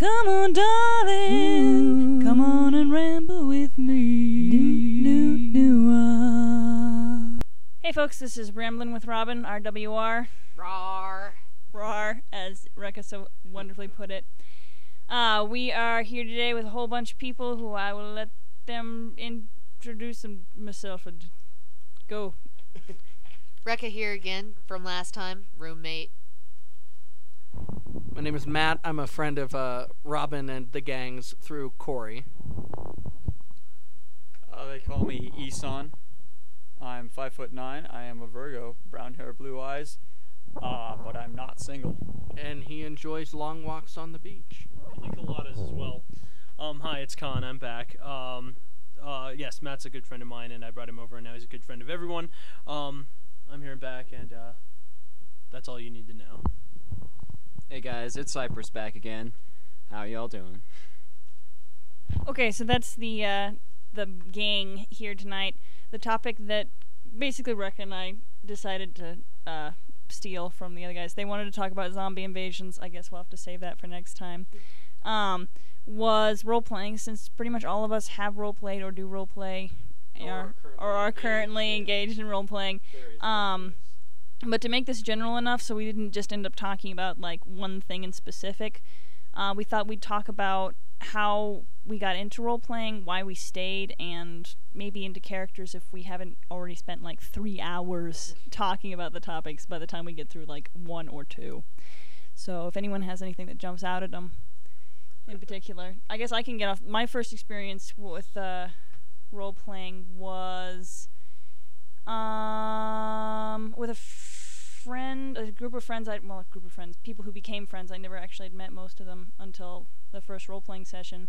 Come on, darling. Come on and ramble with me. Hey, folks, this is Ramblin' with Robin, RWR. Rawr. Rawr, as Rekka so wonderfully put it. We are here today with a whole bunch of people who I will let them introduce themselves. Go. Rekka here again from last time, roommate. My name is Matt. I'm a friend of Robin and the gangs through Corey. They call me Isan. I'm 5'9". I am a Virgo, brown hair, blue eyes, but I'm not single. And he enjoys long walks on the beach. Pina coladas as well. Hi, it's Khan. I'm back. Yes, Matt's a good friend of mine, and I brought him over, and now he's a good friend of everyone. I'm here and back, and that's all you need to know. Hey guys, it's Cypress back again. How y'all doing? Okay, so that's the gang here tonight. The topic that basically Rekka and I decided to steal from the other guys. They wanted to talk about zombie invasions. I guess we'll have to save that for next time. Was role-playing, since pretty much all of us have role-played or do role-play or are currently engaged in role-playing. But to make this general enough so we didn't just end up talking about like one thing in specific, we thought we'd talk about how we got into role-playing, why we stayed, and maybe into characters if we haven't already spent like 3 hours talking about the topics by the time we get through like 1 or 2. So if anyone has anything that jumps out at them in particular, I guess I can get off. My first experience with role-playing was with a group of friends, people who became friends. I never actually had met most of them until the first role-playing session.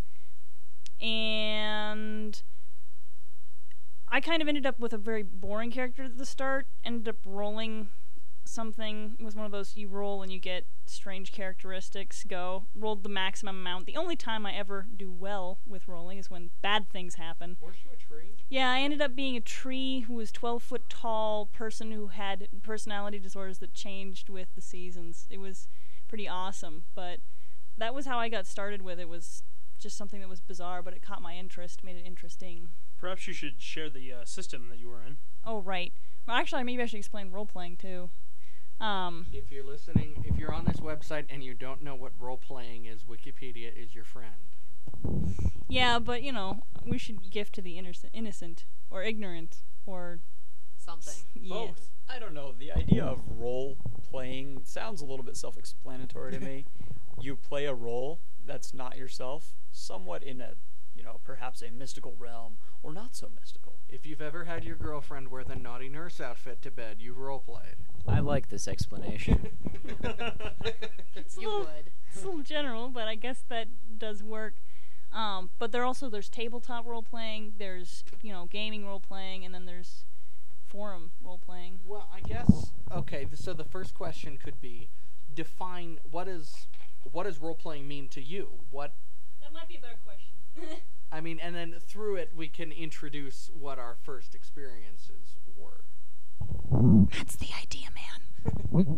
And I kind of ended up with a very boring character at the start, ended up rolling something. It was one of those, you roll and you get strange characteristics, rolled the maximum amount. The only time I ever do well with rolling is when bad things happen. Weren't you a tree? Yeah, I ended up being a tree who was 12 foot tall person who had personality disorders that changed with the seasons. It was pretty awesome, but that was how I got started with it. Was just something that was bizarre, but it caught my interest, made it interesting. Perhaps you should share the system that you were in. Oh, right. Well, actually, maybe I should explain role-playing, too. If you're listening, if you're on this website and you don't know what role-playing is, Wikipedia is your friend. Yeah, but, we should gift to the innocent, or ignorant, or Something. Yes. Both. I don't know. The idea of role-playing sounds a little bit self-explanatory to me. You play a role that's not yourself, somewhat in a, perhaps a mystical realm, or not so mystical. If you've ever had your girlfriend wear the naughty nurse outfit to bed, you've role-played. I like this explanation. You would. It's a little general, but I guess that does work. But there's tabletop role-playing, there's, gaming role-playing, and then there's forum role-playing. Well, I guess, okay, so the first question could be, define, what does role-playing mean to you? That might be a better question. I mean, and then through it, we can introduce what our first experiences were. That's the idea, man.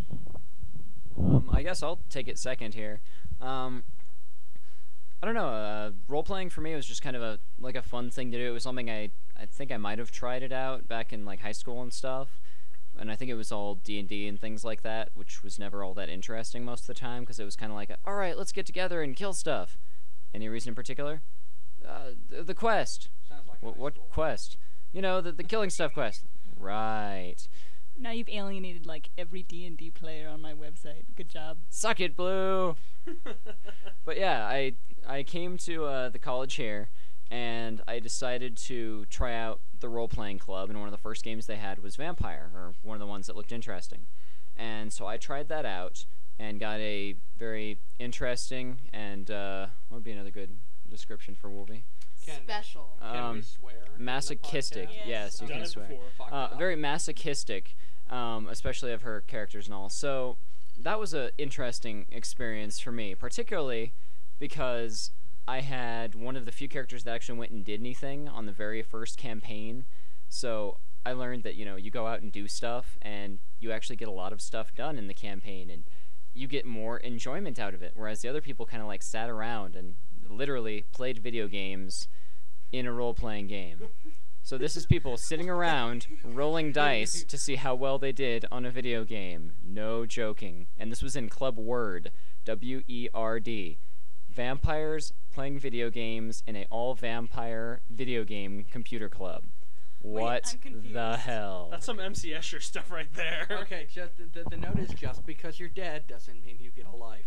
I guess I'll take it second here. I don't know. Role-playing for me was just kind of a fun thing to do. It was something I think I might have tried it out back in high school and stuff. And I think it was all D&D and things like that, which was never all that interesting most of the time, because it was kind of all right, let's get together and kill stuff. Any reason in particular? The quest. Sounds like What quest? The killing stuff quest. Right. Now you've alienated every D&D player on my website. Good job. Suck it, Blue. But yeah, I came to the college here, and I decided to try out the role-playing club, and one of the first games they had was Vampire, or one of the ones that looked interesting. And so I tried that out, and got a very interesting, and what would be another good description for Wolvie? Special. Can we swear? Masochistic. Yes, you Done can it swear. before. Very masochistic, especially of her characters and all. So that was an interesting experience for me, particularly because I had one of the few characters that actually went and did anything on the very first campaign. So I learned that, you go out and do stuff, and you actually get a lot of stuff done in the campaign, and you get more enjoyment out of it, whereas the other people kind of like sat around and literally played video games in a role-playing game. So this is people sitting around rolling dice to see how well they did on a video game. No joking. And this was in Club Word, W-E-R-D. Vampires playing video games in a all-vampire video game computer club. What I'm confused. the hell? That's some MC Escher stuff right there. Okay, the note is just because you're dead doesn't mean you get a life.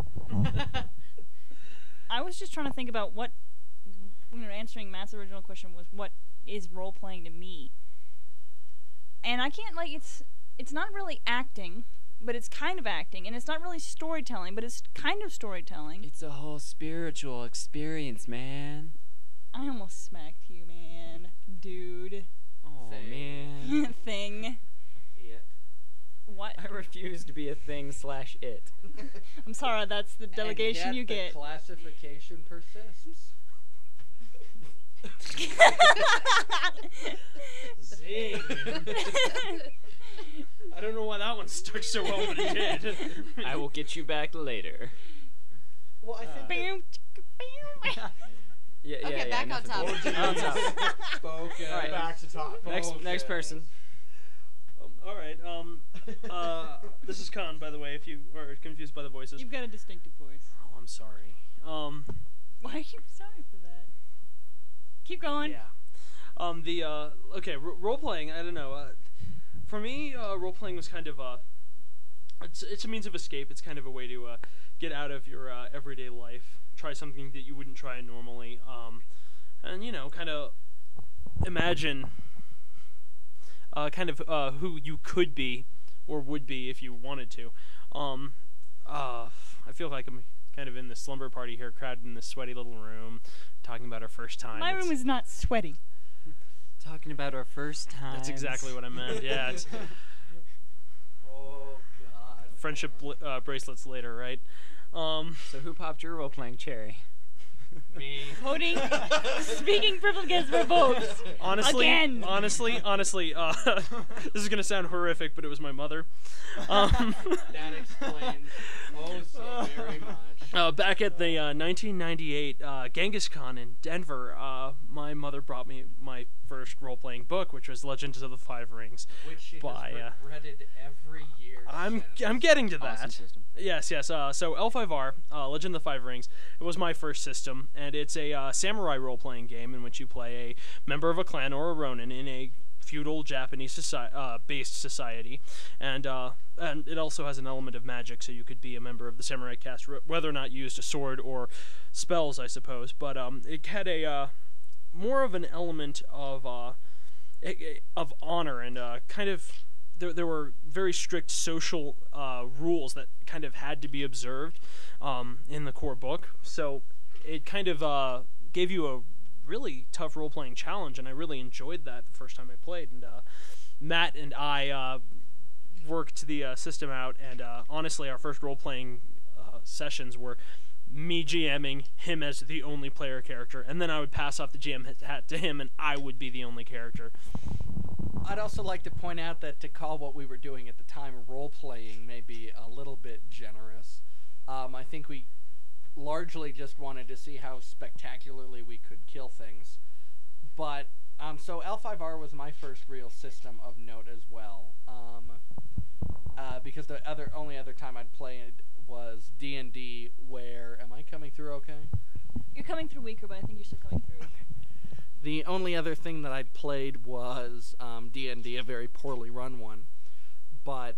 I was just trying to think about what, answering Matt's original question was what is role playing to me, and I can't it's not really acting, but it's kind of acting, and it's not really storytelling, but it's kind of storytelling. It's a whole spiritual experience, man. I almost smacked you, man, dude. Oh, man. Thing. It. What? I refuse to be a thing/it. I'm sorry, that's the delegation and yet you the get. Classification persists. Zing. I don't know why that one stuck so well, but it did. I will get you back later. Well, I think Bam, chicka, bam. Yeah, Okay, back on enough of topic. it. On topic. spoken. All right. Back to top. Next person. All right. This is Khan, by the way. If you are confused by the voices. You've got a distinctive voice. Oh, I'm sorry. Why are you sorry for that? Keep going. Yeah. Role playing. I don't know. For me, role playing was kind of it's a means of escape. It's kind of a way to get out of your everyday life, try something that you wouldn't try normally, and kind of imagine who you could be or would be if you wanted to. I feel like I'm kind of in the slumber party here, crowded in this sweaty little room, talking about our first time. My room is not sweaty. Talking about our first time. That's exactly what I meant. Yeah, it's Oh God. friendship bracelets later, right? So who popped your role-playing cherry? Me. Voting. Speaking privileges for votes. Honestly, Again. honestly, this is gonna sound horrific, but it was my mother. That explains so very much. Back at the 1998 Genghis Khan in Denver, my mother brought me my first role-playing book, which was Legends of the Five Rings. Which she by, has regretted every year. I'm since. getting to Awesome that. system. Yes. So L5R, Legend of the Five Rings, it was my first system, and it's a samurai role-playing game in which you play a member of a clan or a ronin in a feudal Japanese based society, and it also has an element of magic, so you could be a member of the samurai caste, whether or not you used a sword or spells, I suppose. But it had a more of an element of honor and kind of. There were very strict social rules that kind of had to be observed in the core book. So it kind of gave you a really tough role-playing challenge, and I really enjoyed that the first time I played. And Matt and I worked the system out, and honestly, our first role-playing sessions were me GMing, him as the only player character, and then I would pass off the GM hat to him, and I would be the only character. I'd also like to point out that to call what we were doing at the time role-playing may be a little bit generous. I think we largely just wanted to see how spectacularly we could kill things. But, so L5R was my first real system of note as well. Because the only other time I'd played was D&D, where... Am I coming through okay? You're coming through weaker, but I think you're still coming through. The only other thing that I'd played was D&D, a very poorly run one. But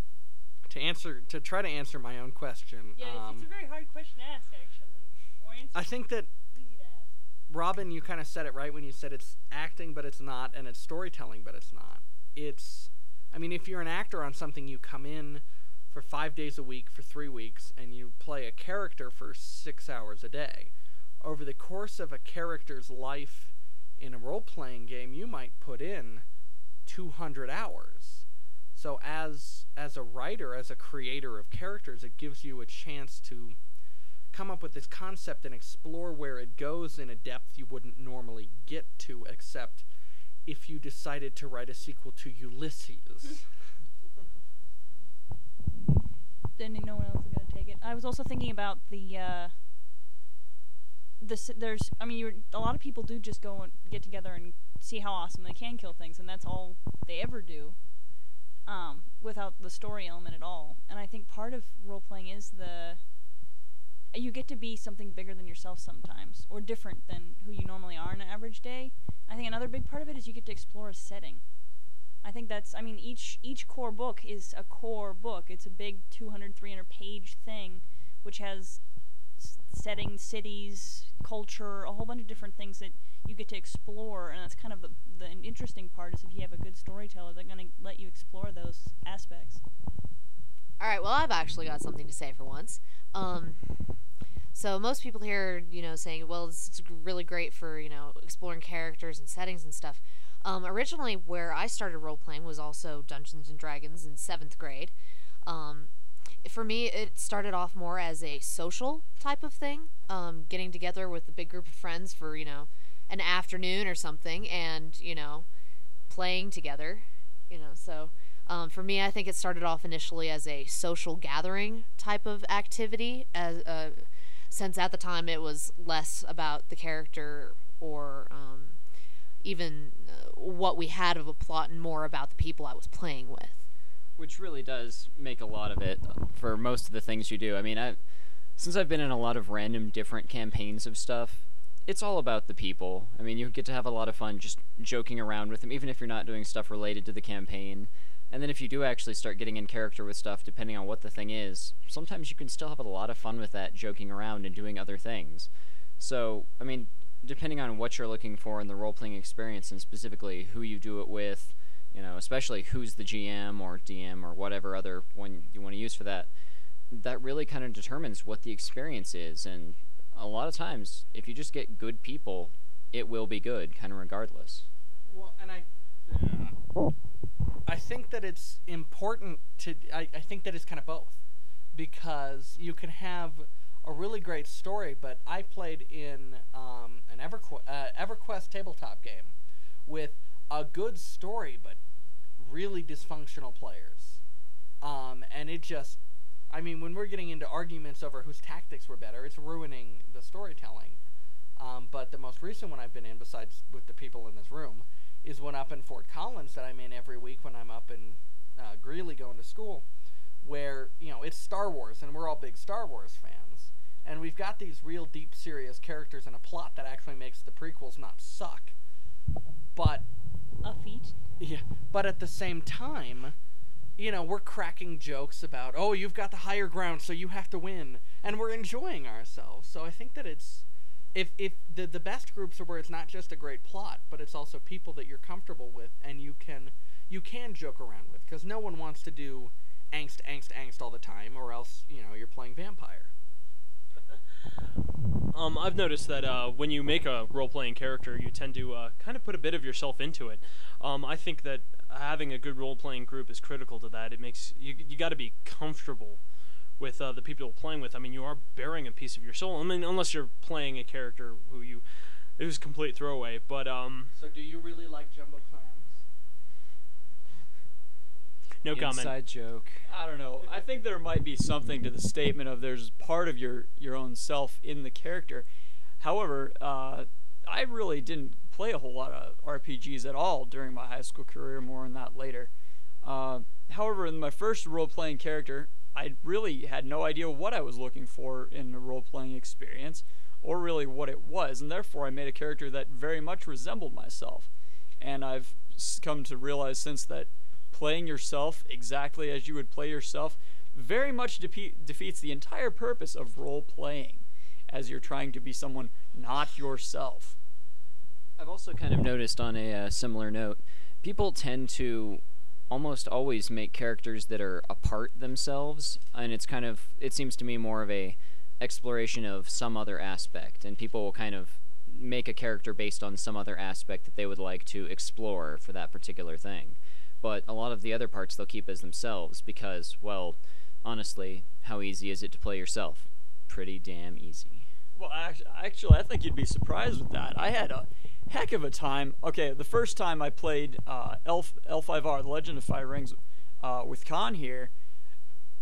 to try to answer my own question, Yeah, it's a very hard question to ask, actually. Or answer I think that easy to ask. Robin, you kind of said it right when you said it's acting, but it's not, and it's storytelling, but it's not. If you're an actor on something, you come in for 5 days a week for 3 weeks, and you play a character for 6 hours a day. Over the course of a character's life in a role-playing game, you might put in 200 hours. So as a writer, as a creator of characters, it gives you a chance to come up with this concept and explore where it goes in a depth you wouldn't normally get to, except if you decided to write a sequel to Ulysses. then no one else is gonna take it. I was also thinking about there's I mean a lot of people do just go and get together and see how awesome they can kill things, and that's all they ever do, without the story element at all. And I think part of role playing is you get to be something bigger than yourself sometimes, or different than who you normally are on an average day. I think another big part of it is you get to explore a setting. I think each core book is a core book. It's a big 200, 300 page thing, which has settings, cities, culture, a whole bunch of different things that you get to explore. And that's kind of the interesting part, is if you have a good storyteller, they're going to let you explore those aspects. All right, well, I've actually got something to say for once. So most people here, saying, well, it's really great for, exploring characters and settings and stuff. Originally, where I started role-playing was also Dungeons & Dragons in 7th grade. For me, it started off more as a social type of thing, getting together with a big group of friends for, an afternoon or something, and, playing together, so... for me, I think it started off initially as a social gathering type of activity, since at the time it was less about the character or even what we had of a plot, and more about the people I was playing with. Which really does make a lot of it for most of the things you do. I mean, since I've been in a lot of random different campaigns of stuff, it's all about the people. I mean, you get to have a lot of fun just joking around with them, even if you're not doing stuff related to the campaign. And then if you do actually start getting in character with stuff, depending on what the thing is, sometimes you can still have a lot of fun with that, joking around and doing other things. So, I mean, depending on what you're looking for in the role-playing experience, and specifically who you do it with, especially who's the GM or DM or whatever other one you want to use for that, that really kind of determines what the experience is. And a lot of times, if you just get good people, it will be good, kind of regardless. Well, and I think that it's important to... I think that it's kind of both. Because you can have a really great story, but I played in an EverQuest tabletop game with a good story, but really dysfunctional players. And it just... I mean, when we're getting into arguments over whose tactics were better, it's ruining the storytelling. But the most recent one I've been in, besides with the people in this room, is one up in Fort Collins that I'm in every week when I'm up in Greeley going to school, where, it's Star Wars, and we're all big Star Wars fans. And we've got these real deep, serious characters and a plot that actually makes the prequels not suck. But... A feat? Yeah, but at the same time... we're cracking jokes about, oh, you've got the higher ground, so you have to win. And we're enjoying ourselves. So I think that it's... If the best groups are where it's not just a great plot, but it's also people that you're comfortable with and you can joke around with. Because no one wants to do angst all the time, or else, you're playing vampire. I've noticed that when you make a role-playing character, you tend to kind of put a bit of yourself into it. I think that having a good role-playing group is critical to that. It makes you got to be comfortable with the people you're playing with. I mean, you are bearing a piece of your soul. I mean, unless you're playing a character who's complete throwaway. But So do you really like jumbo clams? No comment. Inside joke. I don't know. I think there might be something to the statement of there's part of your own self in the character. However, I really didn't play a whole lot of RPGs at all during my high school career. More on that later. However, in my first role-playing character, I really had no idea what I was looking for in a role-playing experience, or really what it was, and therefore I made a character that very much resembled myself. And I've come to realize since that playing yourself exactly as you would play yourself very much defeats the entire purpose of role-playing, as you're trying to be someone not yourself. I've also kind of noticed on a similar note, people tend to almost always make characters that are apart themselves, and it seems to me more of a exploration of some other aspect, and people will kind of make a character based on some other aspect that they would like to explore for that particular thing. But a lot of the other parts they'll keep as themselves because, well, honestly, how easy is it to play yourself? Pretty damn easy. Well, actually, I think you'd be surprised with that. I had a heck of a time. Okay, the first time I played L5R, The Legend of Five Rings, with Khan here,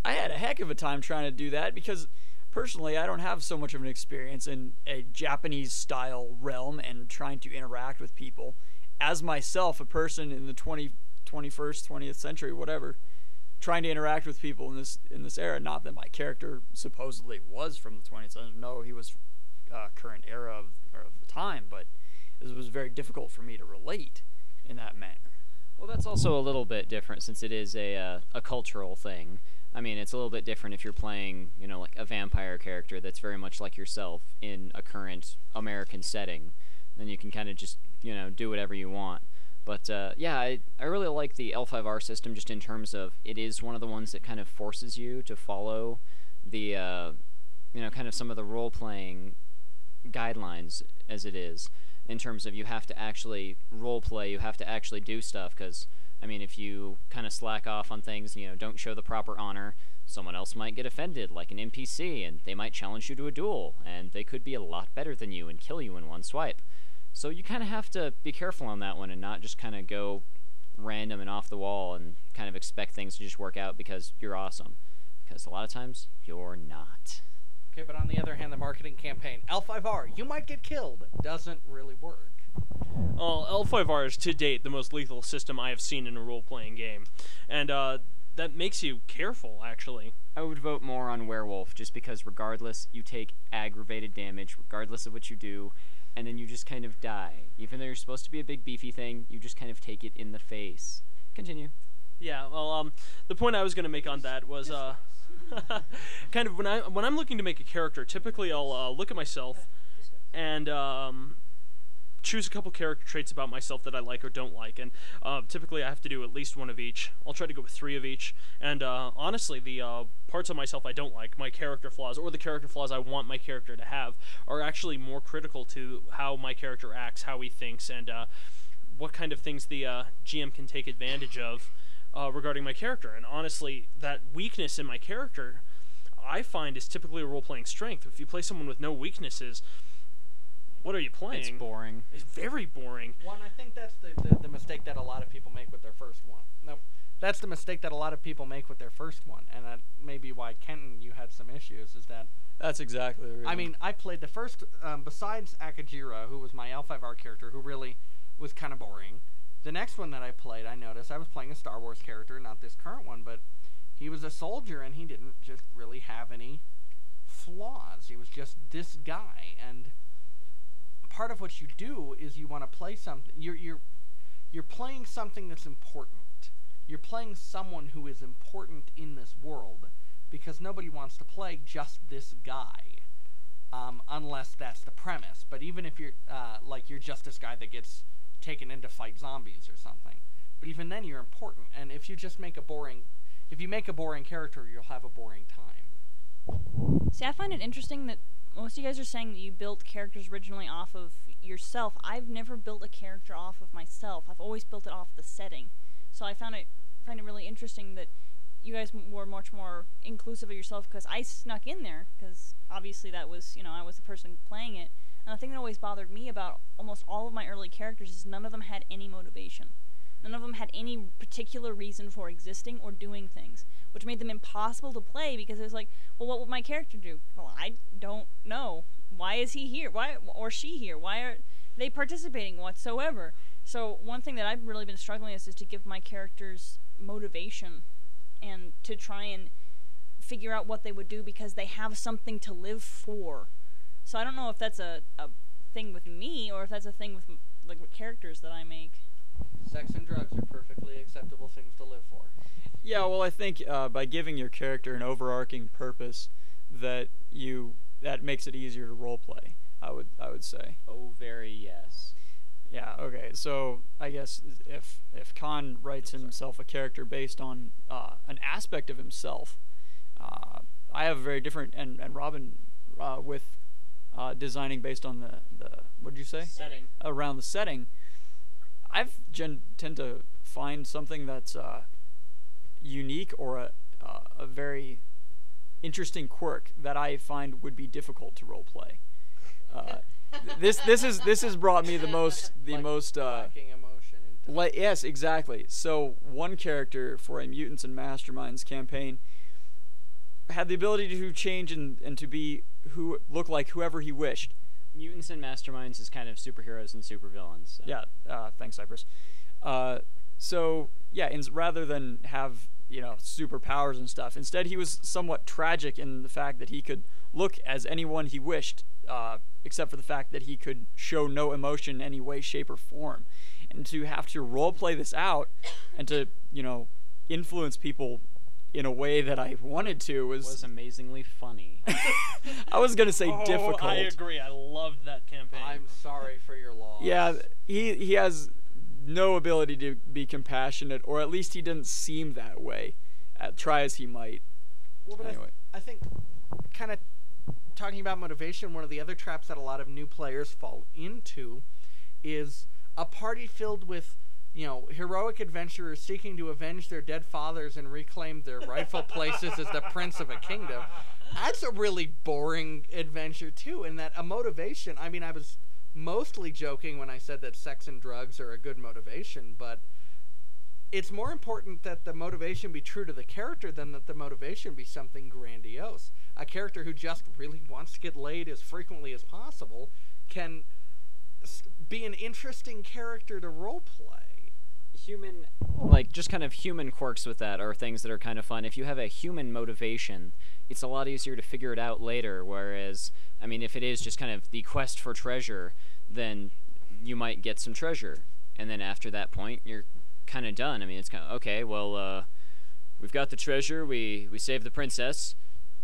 I had a heck of a time trying to do that because personally I don't have so much of an experience in a Japanese style realm and trying to interact with people as myself, a person in the 21st, 20th century, whatever, trying to interact with people in this era. Not that my character supposedly was from the 20th century. No, he was current era of the time, but it was very difficult for me to relate in that manner. Well, that's also a little bit different since it is a cultural thing. I mean, it's a little bit different if you're playing, like a vampire character that's very much like yourself in a current American setting. Then you can kind of just, do whatever you want. But, yeah, I really like the L5R system just in terms of it is one of the ones that kind of forces you to follow the, kind of some of the role-playing guidelines as it is. In terms of you have to actually role play, you have to actually do stuff, because, I mean, if you kind of slack off on things, don't show the proper honor, someone else might get offended, like an NPC, and they might challenge you to a duel, and they could be a lot better than you and kill you in one swipe. So you kind of have to be careful on that one and not just kind of go random and off the wall and kind of expect things to just work out because you're awesome. Because a lot of times, you're not. Okay, but on the other hand, the marketing campaign, L5R, you might get killed, doesn't really work. L5R is to date the most lethal system I have seen in a role-playing game. And that makes you careful, actually. I would vote more on Werewolf just because regardless, you take aggravated damage regardless of what you do, and then you just kind of die. Even though you're supposed to be a big beefy thing, you just kind of take it in the face. Continue. Yeah, well, the point I was going to make on that was, kind of when I'm looking to make a character, typically I'll look at myself and choose a couple character traits about myself that I like or don't like, and typically I have to do at least one of each. I'll try to go with 3 of each, and honestly, the parts of myself I don't like, my character flaws, or the character flaws I want my character to have, are actually more critical to how my character acts, how he thinks, and what kind of things the GM can take advantage of regarding my character. And honestly, that weakness in my character, I find, is typically a role-playing strength. If you play someone with no weaknesses, what are you playing? It's boring. It's very boring. One, I think that's the mistake that a lot of people make with their first one. No, that's the mistake that a lot of people make with their first one, and that may be why, Kenton, you had some issues, is that... That's exactly the reason. I mean, I played the first, besides Akajira, who was my L5R character, who really was kind of boring. The next one that I played, I noticed, I was playing a Star Wars character, not this current one, but he was a soldier, and he didn't just really have any flaws. He was just this guy, and part of what you do is you want to play something. You're playing something that's important. You're playing someone who is important in this world, because nobody wants to play just this guy, unless that's the premise. But even if you're you're just this guy that gets taken in to fight zombies or something, but even then you're important. And if you make a boring character, you'll have a boring time. See, I find it interesting that most of you guys are saying that you built characters originally off of yourself. I've never built a character off of myself. I've always built it off the setting. So I find it really interesting that you guys were much more inclusive of yourself, because I snuck in there, because obviously that was, I was the person playing it. And the thing that always bothered me about almost all of my early characters is none of them had any motivation. None of them had any particular reason for existing or doing things, which made them impossible to play, because it was like, well, what would my character do? Well, I don't know. Why is he here? Why or she here? Why are they participating whatsoever? So one thing that I've really been struggling with is to give my characters motivation and to try and figure out what they would do because they have something to live for. So I don't know if that's a thing with me or if that's a thing with with characters that I make. Sex and drugs are perfectly acceptable things to live for. Yeah, well, I think by giving your character an overarching purpose, that makes it easier to roleplay. I would say. Oh, very yes. Yeah. Okay. So I guess if Khan writes himself a character based on an aspect of himself, I have a very different and Robin with designing based on the what did you say? Setting. Around the setting. I've tend to find something that's unique or a very interesting quirk that I find would be difficult to roleplay. This has brought me the most lacking emotion. yes, exactly. So one character for a Mutants and Masterminds campaign, had the ability to change and to be look like whoever he wished. Mutants and masterminds is kind of superheroes and supervillains. So. Yeah, thanks, Cypress. So yeah, rather than have superpowers and stuff, instead he was somewhat tragic in the fact that he could look as anyone he wished, except for the fact that he could show no emotion in any way, shape, or form. And to have to role play this out and to influence people in a way that I wanted to was amazingly funny. I was gonna say difficult. I agree. I loved that campaign. I'm sorry for your loss. Yeah, he has no ability to be compassionate, or at least he didn't seem that way. Try as he might. Well, but Anyway. I think, kind of talking about motivation, one of the other traps that a lot of new players fall into is a party filled with, heroic adventurers seeking to avenge their dead fathers and reclaim their rightful places as the prince of a kingdom. That's a really boring adventure too, and that a motivation. I mean, I was mostly joking when I said that sex and drugs are a good motivation, but it's more important that the motivation be true to the character than that the motivation be something grandiose. A character who just really wants to get laid as frequently as possible can be an interesting character to roleplay. Just kind of human quirks with that are things that are kind of fun. If you have a human motivation, it's a lot easier to figure it out later, whereas, I mean, if it is just kind of the quest for treasure, then you might get some treasure, and then after that point, you're kind of done. I mean, it's kind of, okay, well, we've got the treasure, we saved the princess,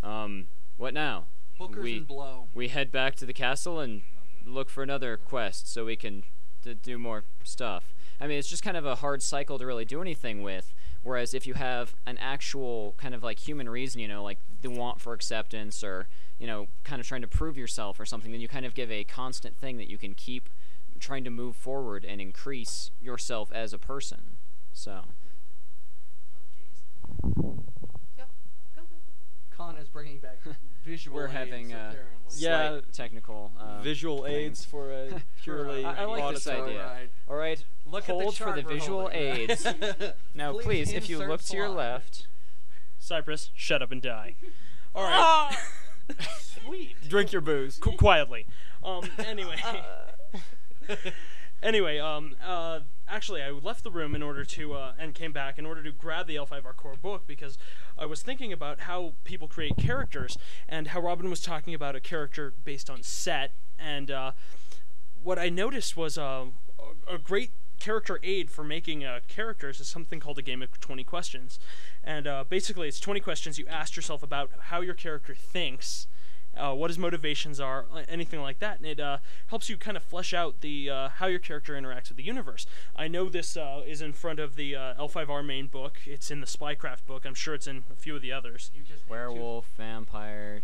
what now? Hookers and blow. We head back to the castle and look for another quest so we can do more stuff. I mean, it's just kind of a hard cycle to really do anything with, whereas if you have an actual kind of like human reason, like the want for acceptance or, kind of trying to prove yourself or something, then you kind of give a constant thing that you can keep trying to move forward and increase yourself as a person. So. Con is bringing back visual We're aids, having apparently. slight technical visual things. aids for a purely I like this auditory. idea. All right, Look at the hold for chart the we're visual holding. aids. Now, please, if you insert look to your slide. left, Cypress, shut up and die. All right. Sweet. Drink your booze. Quietly. Anyway. Actually, I left the room in order to, and came back in order to grab the L5R core book because I was thinking about how people create characters and how Robin was talking about a character based on set, and what I noticed was a great character aid for making characters is something called a game of 20 questions. And basically, it's 20 questions you ask yourself about how your character thinks, what his motivations are, anything like that, and it helps you kind of flesh out the how your character interacts with the universe. I know this is in front of the L5R main book. It's in the Spycraft book. I'm sure it's in a few of the others. You just werewolf, vampire,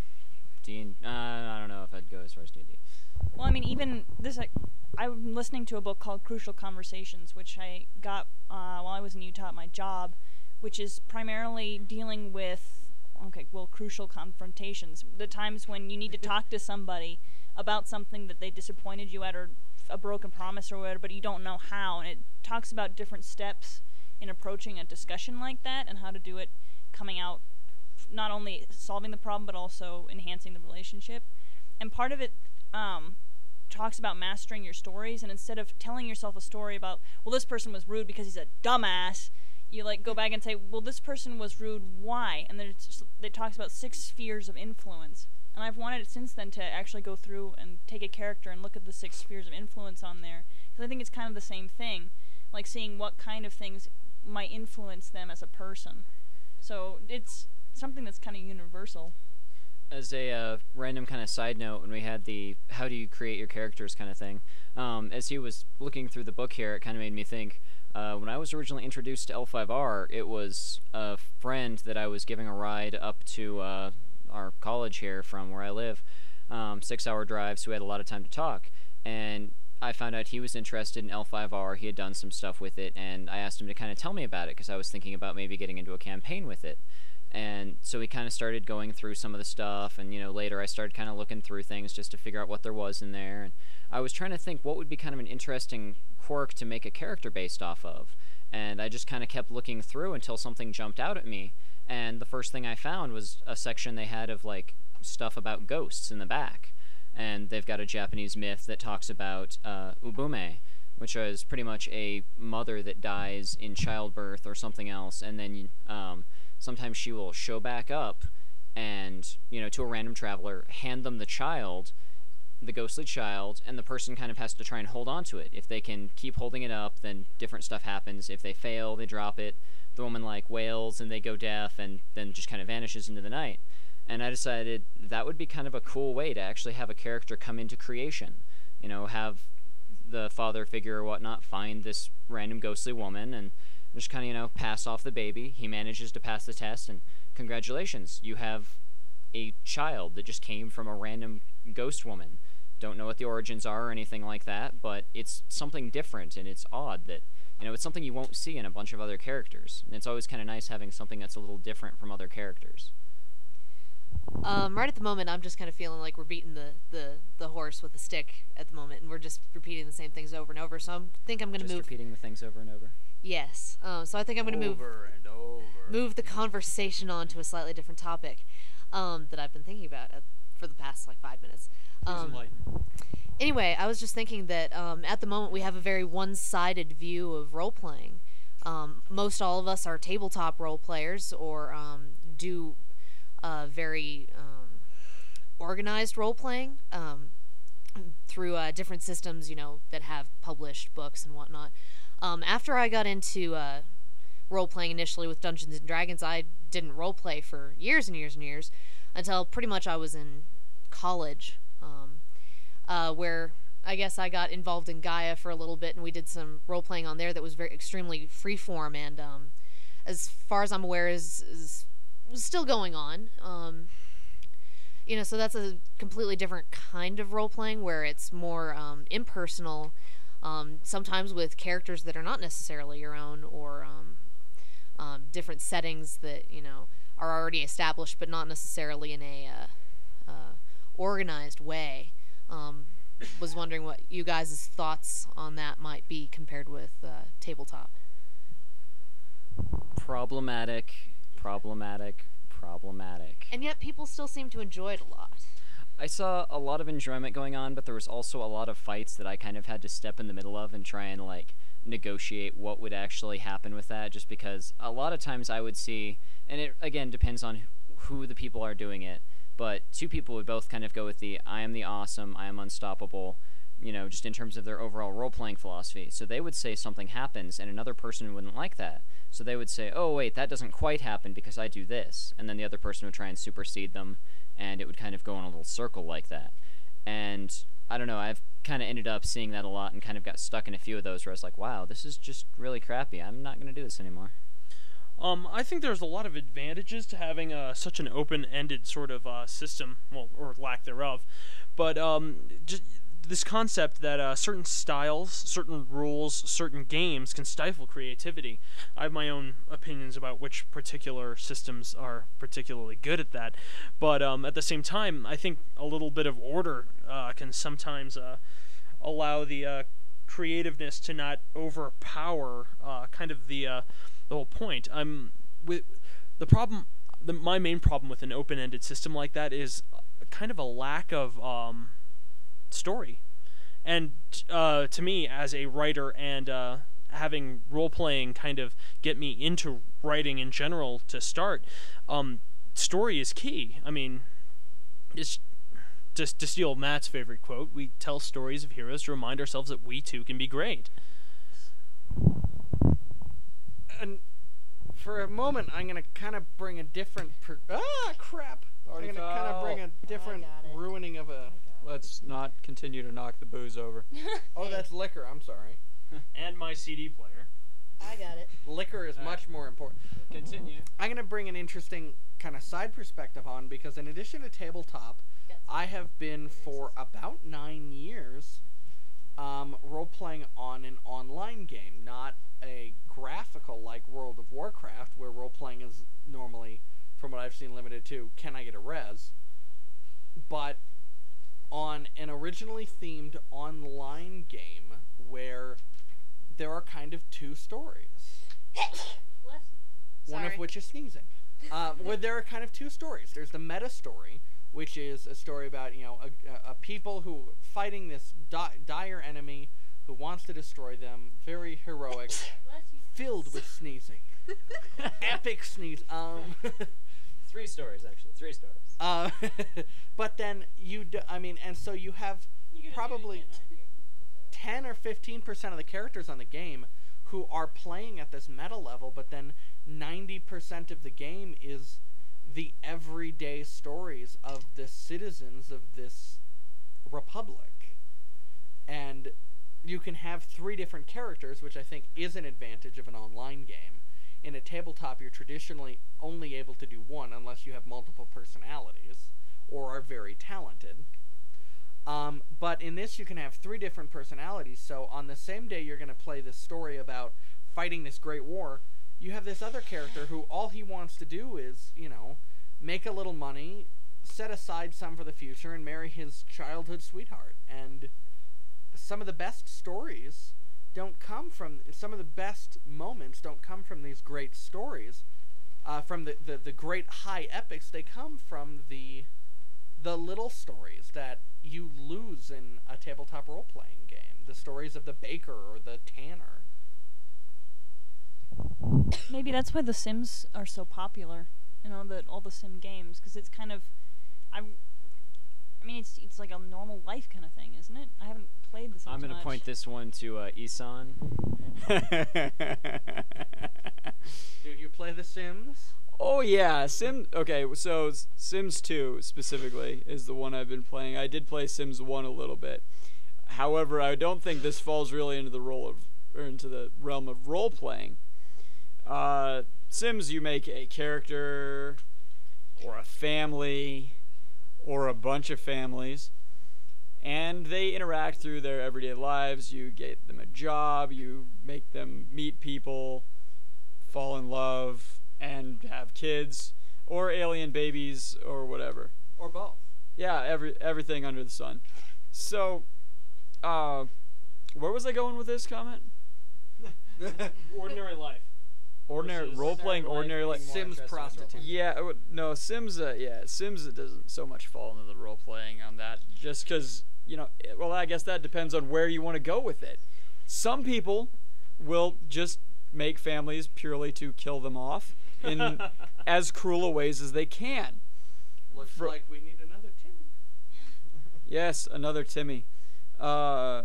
I don't know if I'd go as far as D&D. Well, I mean, even this, I'm listening to a book called Crucial Conversations, which I got while I was in Utah at my job, which is primarily dealing with, crucial confrontations. The times when you need to talk to somebody about something that they disappointed you at or a broken promise or whatever, but you don't know how. And it talks about different steps in approaching a discussion like that and how to do it coming out, not only solving the problem, but also enhancing the relationship. And part of it talks about mastering your stories, and instead of telling yourself a story about, well, this person was rude because he's a dumbass, you go back and say, well, this person was rude, why? And then it talks about 6 spheres of influence. And I've wanted since then to actually go through and take a character and look at the 6 spheres of influence on there, because I think it's kind of the same thing, like seeing what kind of things might influence them as a person. So it's something that's kind of universal. As a random kind of side note, when we had the how do you create your characters kind of thing, as he was looking through the book here, it kind of made me think, when I was originally introduced to L5R, it was a friend that I was giving a ride up to our college here from where I live, 6-hour drive, so we had a lot of time to talk, and I found out he was interested in L5R, he had done some stuff with it, and I asked him to kind of tell me about it, because I was thinking about maybe getting into a campaign with it. And so we kind of started going through some of the stuff, and later I started kind of looking through things just to figure out what there was in there, and I was trying to think what would be kind of an interesting quirk to make a character based off of, and I just kind of kept looking through until something jumped out at me, And the first thing I found was a section they had of like stuff about ghosts in the back. And they've got a Japanese myth that talks about ubume, which is pretty much a mother that dies in childbirth or something else, and then sometimes she will show back up and, to a random traveler, hand them the child, the ghostly child, and the person kind of has to try and hold on to it. If they can keep holding it up, then different stuff happens. If they fail, they drop it. The woman wails and they go deaf and then just kind of vanishes into the night. And I decided that would be kind of a cool way to actually have a character come into creation. Have the father figure or whatnot find this random ghostly woman and just kind of, pass off the baby. He manages to pass the test, and congratulations, you have a child that just came from a random ghost woman. Don't know what the origins are or anything like that, but it's something different, and it's odd that, it's something you won't see in a bunch of other characters. And it's always kind of nice having something that's a little different from other characters. Right at the moment, I'm just kind of feeling like we're beating the horse with a stick at the moment, and we're just repeating the same things over and over. So I think I'm going to move. Repeating the things over and over. Yes. So I think I'm going to move the conversation on to a slightly different topic that I've been thinking about for the past 5 minutes. Please enlighten. Anyway, I was just thinking that at the moment we have a very one-sided view of role-playing. Most all of us are tabletop role players or do very organized role-playing through different systems, that have published books and whatnot. After I got into role-playing initially with Dungeons & Dragons, I didn't role-play for years and years and years until pretty much I was in college, where I guess I got involved in Gaia for a little bit, and we did some role-playing on there that was extremely freeform, and as far as I'm aware is still going on. So that's a completely different kind of role-playing where it's more impersonal, sometimes with characters that are not necessarily your own, or different settings that are already established but not necessarily in a organized way. Was wondering what you guys' thoughts on that might be compared with tabletop. Problematic. And yet people still seem to enjoy it a lot. I saw a lot of enjoyment going on, but there was also a lot of fights that I kind of had to step in the middle of and try and negotiate what would actually happen with that, just because a lot of times I would see, and it again depends on who the people are doing it, but two people would both kind of go with the I am the awesome, I am unstoppable, just in terms of their overall role-playing philosophy. So they would say something happens and another person wouldn't like that. So they would say, oh wait, that doesn't quite happen because I do this. And then the other person would try and supersede them, and it would kind of go in a little circle like that. And I don't know, I've kind of ended up seeing that a lot and kind of got stuck in a few of those where I was like, wow, this is just really crappy. I'm not going to do this anymore. I think there's a lot of advantages to having such an open-ended sort of system, well, or lack thereof. But just this concept that certain styles, certain rules, certain games can stifle creativity. I have my own opinions about which particular systems are particularly good at that. But at the same time, I think a little bit of order can sometimes allow the creativeness to not overpower kind of the whole point. My main problem with an open-ended system like that is kind of a lack of story. And to me, as a writer and having role-playing kind of get me into writing in general to start, story is key. I mean, it's just to steal Matt's favorite quote, we tell stories of heroes to remind ourselves that we too can be great. And for a moment, I'm going to kind of bring a different... crap! I'm going to kind of bring a different ruining of a... Let's not continue to knock the booze over. Oh, that's liquor. I'm sorry. And my CD player. I got it. Liquor is much more important. Continue. I'm going to bring an interesting kind of side perspective on, because in addition to tabletop, I have been for about 9 years role-playing on an online game, not a graphical like World of Warcraft, where role-playing is normally, from what I've seen, limited to, can I get a res? But on an originally themed online game where there are kind of two stories. One of which is sneezing. Where there are kind of two stories. There's the meta story, which is a story about a people who fighting this dire enemy who wants to destroy them. Very heroic, filled with sneezing, epic sneeze. 3 stories actually. 3 stories. But then and so you have probably 10 or 15% of the characters on the game who are playing at this meta level, but then 90% of the game is the everyday stories of the citizens of this republic. And you can have 3 different characters, which I think is an advantage of an online game. In a tabletop, you're traditionally only able to do 1 unless you have multiple personalities or are very talented. But in this, you can have 3 different personalities. So on the same day you're going to play this story about fighting this great war, you have this other character who all he wants to do is, make a little money, set aside some for the future, and marry his childhood sweetheart. And some of the best stories don't come from, some of the best moments don't come from these great stories, from the great high epics. They come from the little stories that you lose in a tabletop role-playing game. The stories of the baker or the tanner. Maybe that's why The Sims are so popular. All the sim games, because it's kind of, it's like a normal life kind of thing, isn't it? I haven't played The Sims I'm going to much. point this one to Isan. Do you play The Sims? Oh yeah, Okay, so Sims 2 specifically is the one I've been playing. I did play Sims 1 a little bit. However, I don't think this falls really into the realm of role playing. Sims, you make a character or a family or a bunch of families, and they interact through their everyday lives. You get them a job, you make them meet people, fall in love, and have kids, or alien babies, or whatever. Or both. Yeah, everything under the sun. So, where was I going with this comment? Ordinary life. Role-playing ordinary life. Sims prostitute. Yeah, no, Sims, Sims, it doesn't so much fall into the role-playing on that, just because, well, I guess that depends on where you want to go with it. Some people will just make families purely to kill them off in as cruel a ways as they can. Looks like we need another Timmy. Yes, another Timmy. So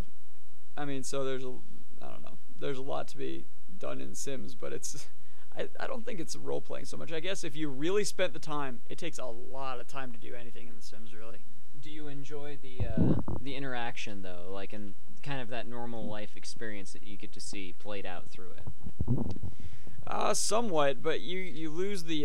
there's a lot to be done in Sims, but I don't think it's role playing so much. I guess if you really spent the time, it takes a lot of time to do anything in The Sims, really. Do you enjoy the interaction though, like in kind of that normal life experience that you get to see played out through it? Somewhat, but you lose the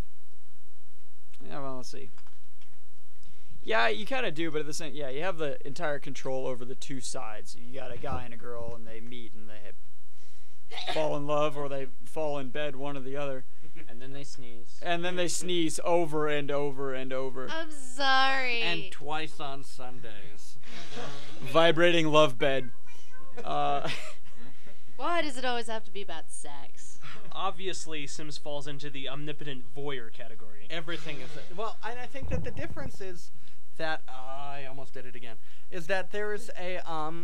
let's see. Yeah, you kind of do, but at the same, you have the entire control over the 2 sides. You got a guy and a girl, and they meet, and they fall in love, or they fall in bed, one or the other. And then they sneeze. And then they sneeze over and over and over. I'm sorry. And twice on Sundays. Vibrating love bed. Why does it always have to be about sex? Obviously, Sims falls into the omnipotent voyeur category. Everything is... Well, and I think that the difference is that... I almost did it again. Is that there is a...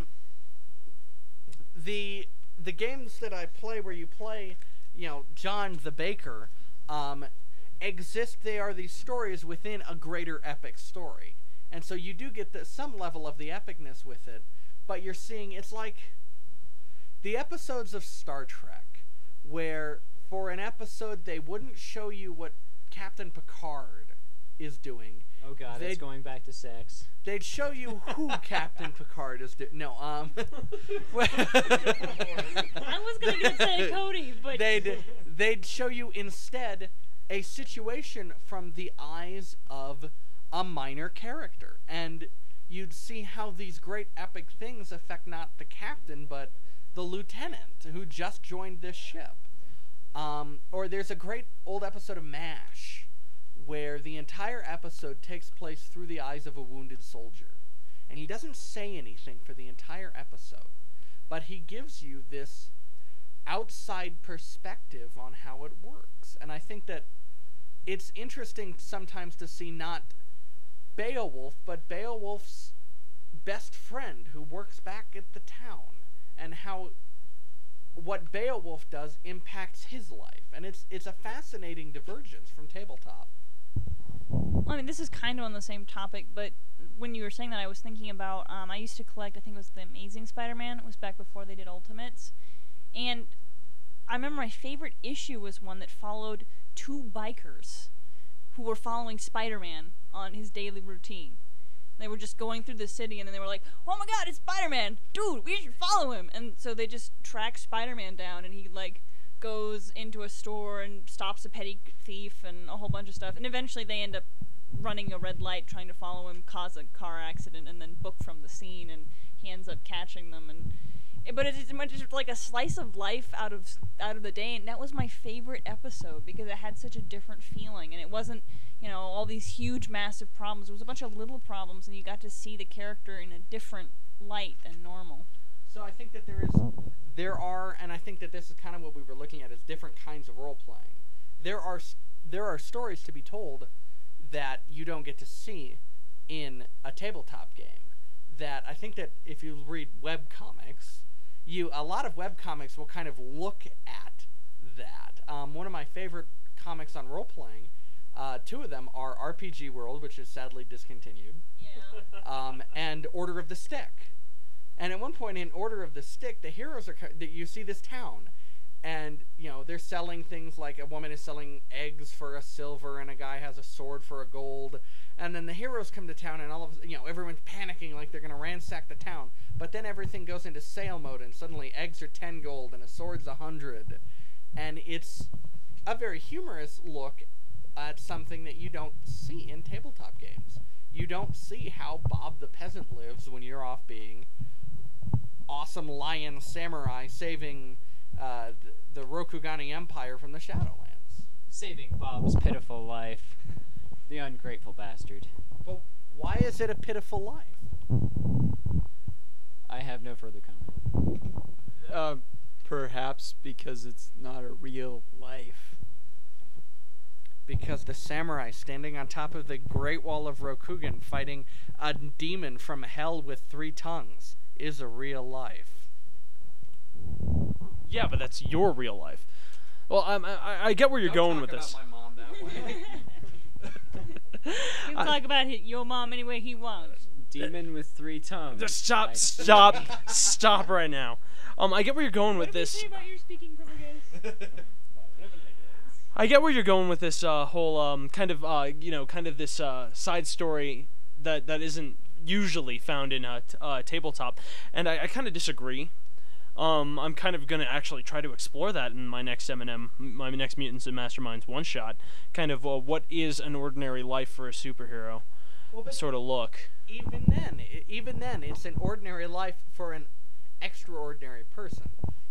The games that I play where you play, John the Baker, exist. They are these stories within a greater epic story. And so you do get some level of the epicness with it, but you're seeing, it's like the episodes of Star Trek, where for an episode they wouldn't show you what Captain Picard is doing. Oh god, it's going back to sex. They'd show you who Captain Picard is doing. No, I was gonna say Cody, but they'd show you instead a situation from the eyes of a minor character, and you'd see how these great epic things affect not the captain but the lieutenant who just joined this ship. Or there's a great old episode of MASH where the entire episode takes place through the eyes of a wounded soldier, and he doesn't say anything for the entire episode, but he gives you this outside perspective on how it works. And I think that it's interesting sometimes to see not Beowulf, but Beowulf's best friend who works back at the town, and how what Beowulf does impacts his life, and it's a fascinating divergence from tabletop. Well, I mean, this is kind of on the same topic, but when you were saying that, I was thinking about, I used to collect, I think it was the Amazing Spider-Man. It was back before they did Ultimates. And I remember my favorite issue was one that followed two bikers who were following Spider-Man on his daily routine. They were just going through the city, and then they were like, "Oh my God, it's Spider-Man! Dude, we should follow him!" And so they just track Spider-Man down, and he, like, goes into a store and stops a petty thief and a whole bunch of stuff. And eventually they end up running a red light, trying to follow him, cause a car accident, and then book from the scene, and he ends up catching them. But it's just like a slice of life out of the day, and that was my favorite episode because it had such a different feeling, and it wasn't, all these huge, massive problems. It was a bunch of little problems, and you got to see the character in a different light than normal. So I think that there are, and I think that this is kind of what we were looking at, is different kinds of role playing. There are stories to be told that you don't get to see in a tabletop game. That I think that if you read webcomics, a lot of webcomics will kind of look at that. One of my favorite comics on role playing, two of them are RPG World, which is sadly discontinued, and Order of the Stick. And at one point in Order of the Stick, the heroes you see this town, and they're selling things like a woman is selling eggs for a silver, and a guy has a sword for a gold. And then the heroes come to town, and all of everyone's panicking like they're gonna ransack the town. But then everything goes into sale mode, and suddenly eggs are 10 gold and a sword's 100. And it's a very humorous look at something that you don't see in tabletop games. You don't see how Bob the Peasant lives when you're off being awesome lion samurai saving the Rokugani Empire from the Shadowlands. Saving Bob's pitiful life. The ungrateful bastard. But why is it a pitiful life? I have no further comment. Perhaps because it's not a real life. Because the samurai standing on top of the Great Wall of Rokugan fighting a demon from hell with 3 tongues is a real life. Yeah, but that's your real life. Well, I get where you're going with this. Don't talk about my mom that way. He can talk about your mom any way he wants. Demon with 3 tongues. Just stop right now. I get where you're going with this. What did we say about your speaking propaganda? I get where you're going with this whole kind of this side story that isn't usually found in a tabletop, and I kind of disagree. I'm kind of gonna actually try to explore that in my next M&M, my next Mutants and Masterminds one shot. Kind of what is an ordinary life for a superhero, sort of look. Even then, it's an ordinary life for an extraordinary person.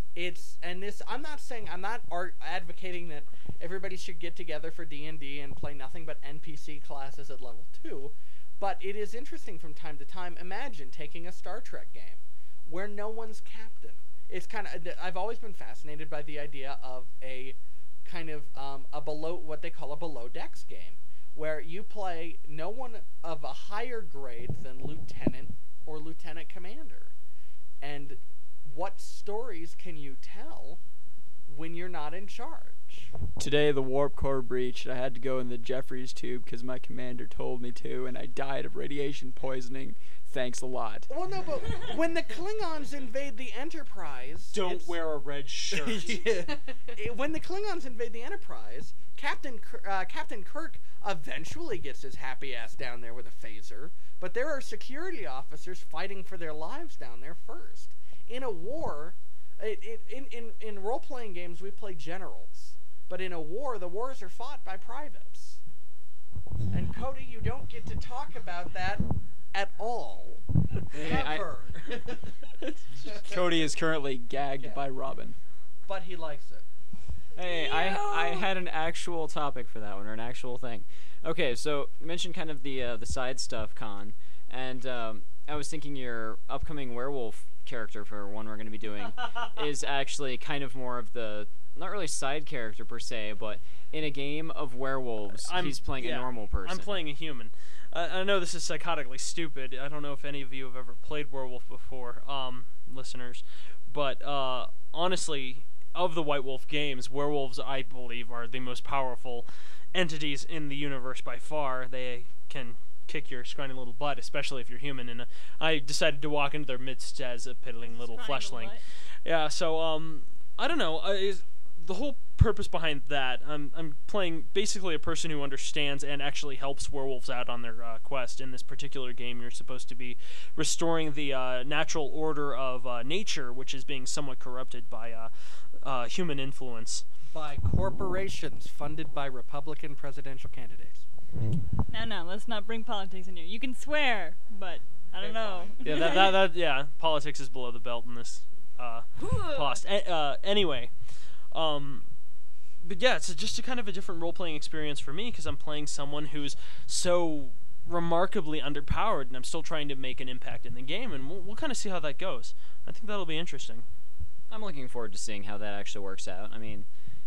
I'm not advocating that everybody should get together for D&D and play nothing but NPC classes at level 2, but it is interesting from time to time. Imagine taking a Star Trek game where no one's captain. It's kind of, I've always been fascinated by the idea of a kind of what they call a below decks game, where you play no one of a higher grade than lieutenant or lieutenant commander. And what stories can you tell when you're not in charge? Today the warp core breached. I had to go in the Jeffries tube because my commander told me to, and I died of radiation poisoning. Thanks a lot. Well, no, but when the Klingons invade the Enterprise... Don't wear a red shirt. When the Klingons invade the Enterprise, Captain Kirk eventually gets his happy ass down there with a phaser, but there are security officers fighting for their lives down there first. In a war, in role-playing games, we play generals. But in a war, the wars are fought by privates. And Cody, you don't get to talk about that at all. Ever. Cody is currently gagged by Robin. But he likes it. Hey, I had an actual topic for that one, or an actual thing. Okay, so you mentioned kind of the side stuff, Con, and I was thinking your upcoming werewolf character for one we're going to be doing is actually kind of more of the not really side character per se, but in a game of werewolves, he's playing a normal person. I'm playing a human. I know this is psychotically stupid. I don't know if any of you have ever played Werewolf before, listeners, but honestly, of the White Wolf games, werewolves, I believe, are the most powerful entities in the universe by far. They can kick your scrawny little butt, especially if you're human. And I decided to walk into their midst as a piddling little fleshling. Yeah, so I don't know. The whole purpose behind that, I'm playing basically a person who understands and actually helps werewolves out on their quest. In this particular game, you're supposed to be restoring the natural order of nature, which is being somewhat corrupted by human influence. By corporations funded by Republican presidential candidates. No, let's not bring politics in here. You can swear, but I don't know. Yeah, politics is below the belt in this post. Anyway, but yeah, it's just a kind of a different role-playing experience for me because I'm playing someone who's so remarkably underpowered, and I'm still trying to make an impact in the game, and we'll kind of see how that goes. I think that'll be interesting. I'm looking forward to seeing how that actually works out. I mean,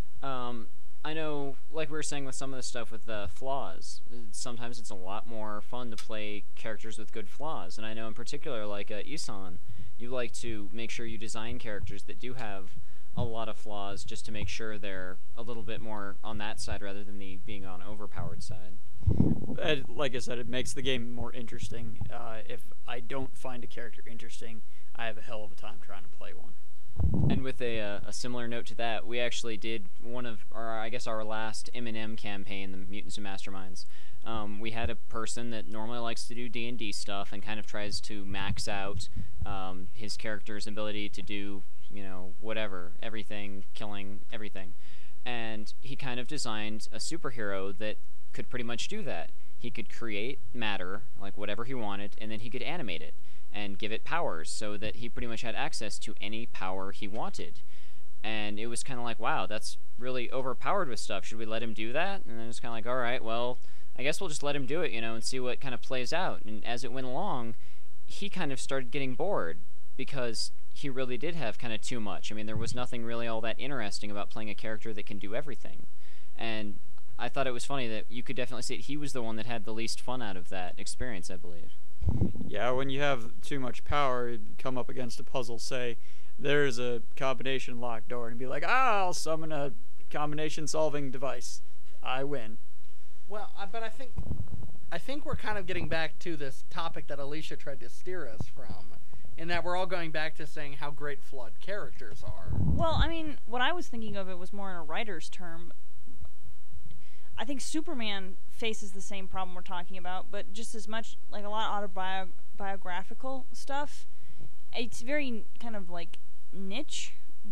I know, like we were saying with some of the stuff with the flaws, sometimes it's a lot more fun to play characters with good flaws, and I know in particular, like Isan, you like to make sure you design characters that do have a lot of flaws just to make sure they're a little bit more on that side rather than the being on overpowered side. Like I said, it makes the game more interesting. If I don't find a character interesting, I have a hell of a time trying to play one. And with a similar note to that, we actually did one of our last M&M campaign, the Mutants and Masterminds. We had a person that normally likes to do D&D stuff and kind of tries to max out his character's ability to do, whatever, everything, killing everything. And he kind of designed a superhero that could pretty much do that. He could create matter, like whatever he wanted, and then he could animate it and give it powers so that he pretty much had access to any power he wanted. And it was kind of like, wow, that's really overpowered with stuff. Should we let him do that? And then it's kind of like, all right, well, I guess we'll just let him do it, and see what kind of plays out. And as it went along, he kind of started getting bored because he really did have kind of too much. I mean, there was nothing really all that interesting about playing a character that can do everything. And I thought it was funny that you could definitely see it. He was the one that had the least fun out of that experience, I believe. Yeah, when you have too much power, you come up against a puzzle, say, there's a combination locked door, and be like, I'll summon a combination solving device. I win. Well, but I think we're kind of getting back to this topic that Alicia tried to steer us from, in that we're all going back to saying how great flawed characters are. Well, I mean, what I was thinking of it was more in a writer's term. I think Superman faces the same problem we're talking about, but just as much, like a lot of autobiographical stuff. It's very kind of like niche.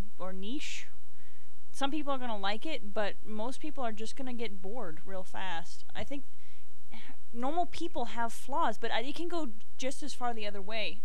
Some people are going to like it, but most people are just going to get bored real fast. I think normal people have flaws, but it can go just as far the other way.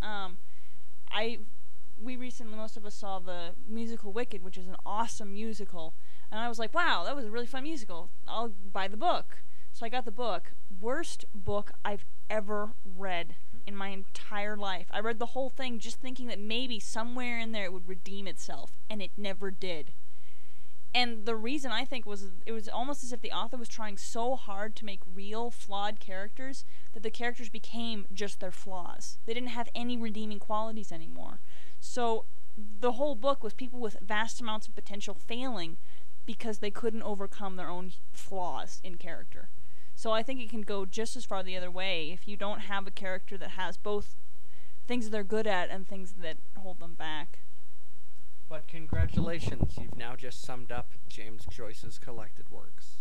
We recently, most of us saw the musical Wicked, which is an awesome musical. And I was like, wow, that was a really fun musical. I'll buy the book. So I got the book. Worst book I've ever read in my entire life. I read the whole thing just thinking that maybe somewhere in there it would redeem itself. And it never did. And the reason I think was it was almost as if the author was trying so hard to make real flawed characters that the characters became just their flaws. They didn't have any redeeming qualities anymore. So the whole book was people with vast amounts of potential failing because they couldn't overcome their own flaws in character. So I think it can go just as far the other way if you don't have a character that has both things that they're good at and things that hold them back. But congratulations, you've now just summed up James Joyce's collected works.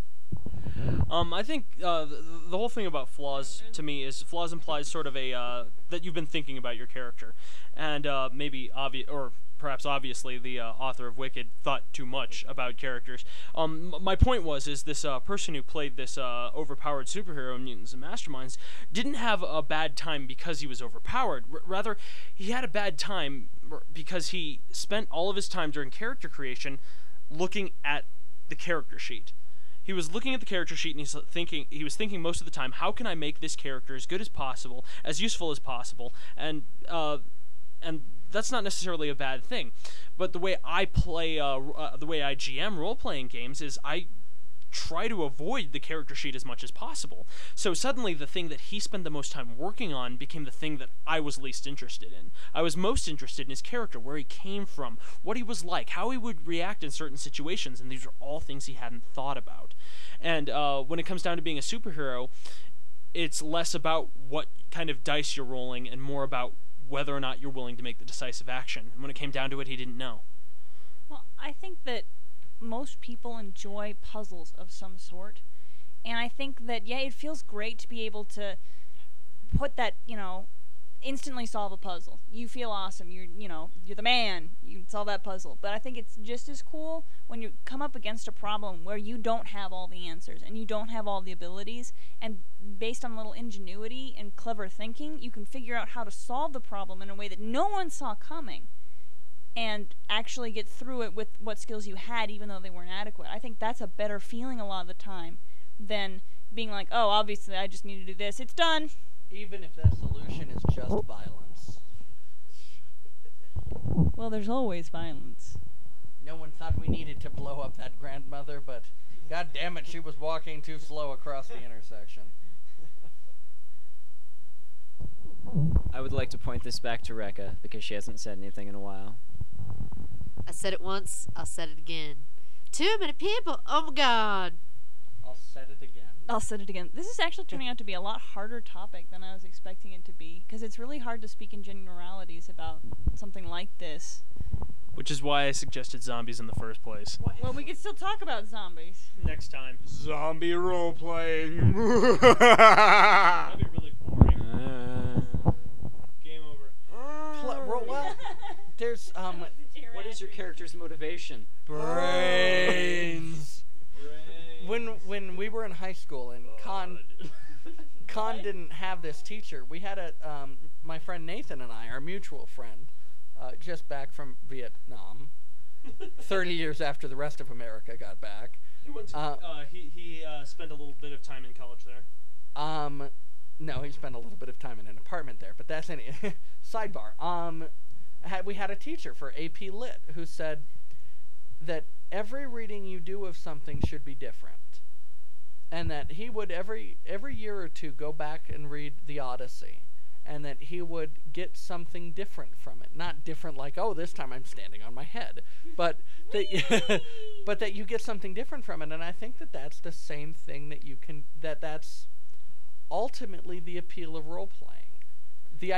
I think the whole thing about flaws to me is flaws implies sort of a that you've been thinking about your character, and maybe perhaps obviously the author of Wicked thought too much about characters. My point is this person who played this overpowered superhero in Mutants and Masterminds didn't have a bad time because he was overpowered. Rather, he had a bad time because he spent all of his time during character creation looking at the character sheet. He was looking at the character sheet and he was thinking most of the time, how can I make this character as good as possible, as useful as possible, and that's not necessarily a bad thing. But the way I play, the way I GM role-playing games is I try to avoid the character sheet as much as possible. So suddenly the thing that he spent the most time working on became the thing that I was least interested in. I was most interested in his character, where he came from, what he was like, how he would react in certain situations, and these are all things he hadn't thought about. And when it comes down to being a superhero, it's less about what kind of dice you're rolling and more about whether or not you're willing to make the decisive action. And when it came down to it, he didn't know. Well, I think that most people enjoy puzzles of some sort. And I think that, yeah, it feels great to be able to put that, instantly solve a puzzle. You feel awesome. You're the man. You solve that puzzle. But I think it's just as cool when you come up against a problem where you don't have all the answers and you don't have all the abilities, and based on a little ingenuity and clever thinking, you can figure out how to solve the problem in a way that no one saw coming and actually get through it with what skills you had, even though they weren't adequate. I think that's a better feeling a lot of the time than being like, oh, obviously I just need to do this. It's done. Even if that solution is just violence. Well, there's always violence. No one thought we needed to blow up that grandmother, but god damn it, she was walking too slow across the intersection. I would like to point this back to Rekka, because she hasn't said anything in a while. I said it once, I'll say it again. Too many people, oh my god. I'll set it again. I'll say it again. This is actually turning out to be a lot harder topic than I was expecting it to be, because it's really hard to speak in generalities about something like this. Which is why I suggested zombies in the first place. Well, we could still talk about zombies. Next time. Zombie role-playing. That'd be really boring. Game over. Well, there's, What is your character's motivation? brains. When we were in high school and Con didn't have this teacher, we had my friend Nathan and I, our mutual friend, just back from Vietnam, 30 years after the rest of America got back. He went to, he spent a little bit of time in college there. No, he spent a little bit of time in an apartment there, but that's any sidebar. We had a teacher for AP Lit who said that every reading you do of something should be different, and that he would every year or two go back and read the Odyssey, and that he would get something different from it. Not different like, oh, this time I'm standing on my head, but that you get something different from it. And I think that that's the same thing that's ultimately the appeal of role playing. The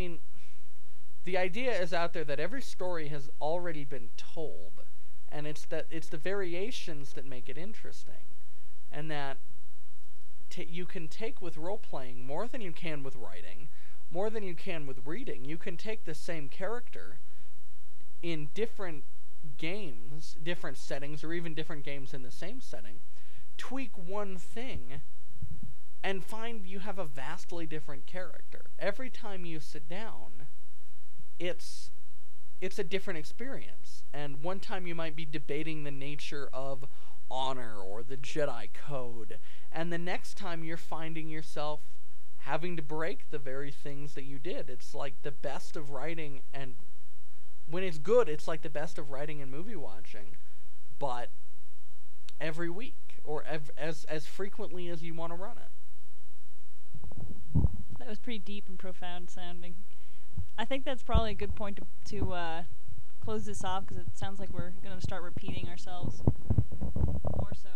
idea is out there that every story has already been told, and it's the variations that make it interesting, and that you can take with role playing more than you can with writing, more than you can with reading. You can take the same character in different games, different settings, or even different games in the same setting, tweak one thing, and find you have a vastly different character. Every time you sit down, it's a different experience. And one time you might be debating the nature of honor or the Jedi Code, and the next time you're finding yourself having to break the very things that you did. It's like the best of writing, and when it's good, it's like the best of writing and movie watching, but every week, or as frequently as you want to run it. That was pretty deep and profound sounding. I think that's probably a good point to close this off, because it sounds like we're going to start repeating ourselves more so.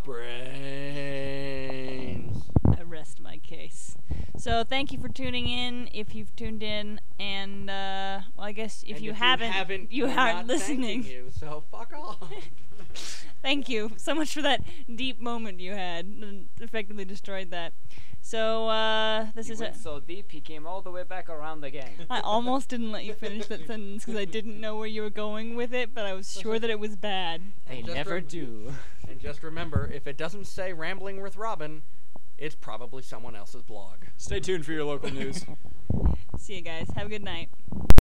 Brains. I rest my case. So thank you for tuning in, if you've tuned in, and well, I guess if you haven't, you we're aren't not listening. thanking you, so fuck off. Thank you so much for that deep moment you had, and effectively destroyed that. So this He is went so deep, he came all the way back around again. I almost didn't let you finish that sentence because I didn't know where you were going with it, but I was sure that it was bad. They Just never do. And just remember, if it doesn't say Rambling with Robin, it's probably someone else's blog. Stay tuned for your local news. See you guys. Have a good night.